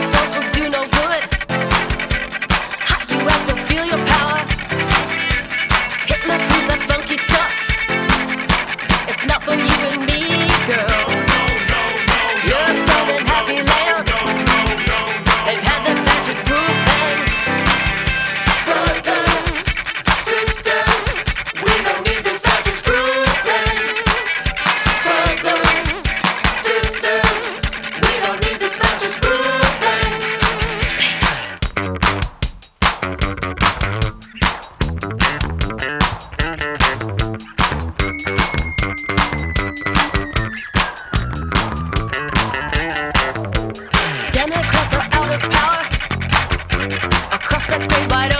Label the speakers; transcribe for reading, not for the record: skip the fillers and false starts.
Speaker 1: force will do no good. Hot US and feel your power. Hitler proves that funky stuff. It's not for you and me, girl. Europe's an unhappy land. They've had their fascist groove thing. Brothers, sisters, we don't need this fascist groove thing. Brothers, sisters, we don't need this fascist groove thing. Democrats are out of power across that great wide